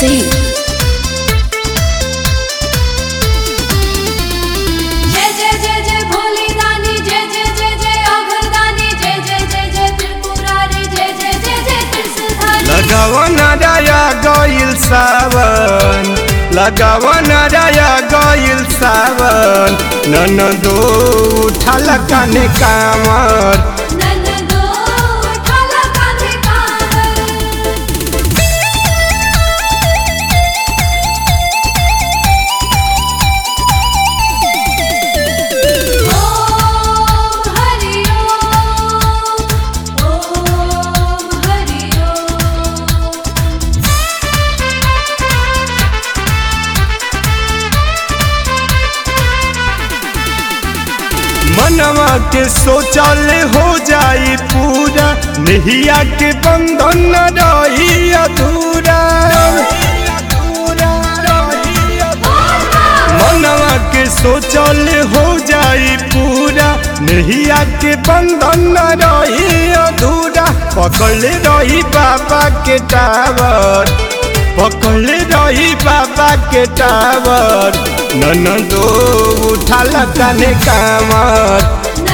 Singh. लगावना राया गइल सावन, लगावना राया गइल सावन, ननदो उठाल काने कामर। मनवा के सोचल हो जाई पूरा, नहिया के बंधन न रही अधूरा। मनवा के सोचल हो जाई पूरा, नहिया के बंधन न रही अधूरा। पकड़ रही बाबा के टावर, पकड़ रही बाबा के टावर, ननदो उठाल काने कामर।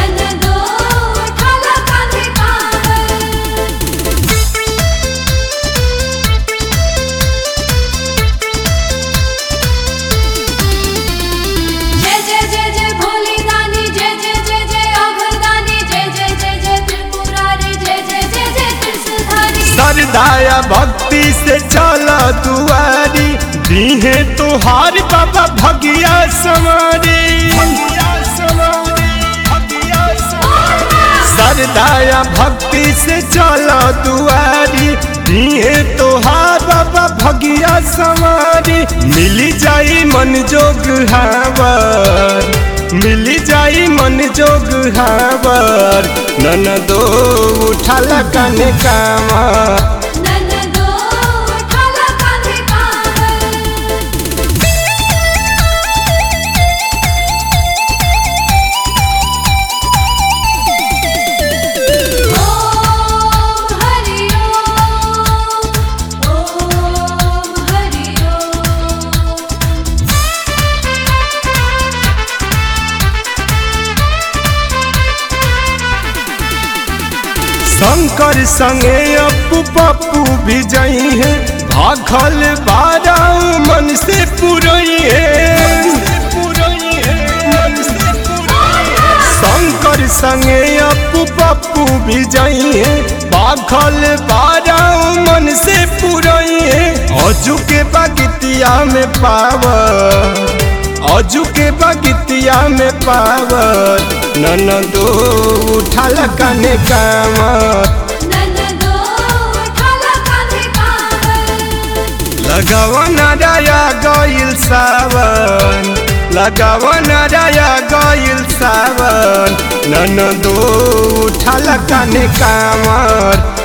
श्रद्धाया भक्ति से चल दुआरी, दीहे तोहार बाबा भगिया समारी। श्रद्धाया भक्ति से चल दुआरी, दीहे तोहार बाबा भगिया समारी। मिली जाई मन जोग हावर, मिली जाई मन जोग हावर, ननदो उठाल काने कामर। शंकर संगे अपू पप्पू भी जई है, भाखल बारा मन से पुरई है। शंकर संगे अपू पप्पू भी जई है, भाखल बारा मन से पुरई है। अजू के बगितिया में पावर, अजू के बगितिया में पावर, ननदो उठाल काने कामर। लगावना राया गइल सावन, लगावना राया गइल सावन, ननदो उठाल काने कामर।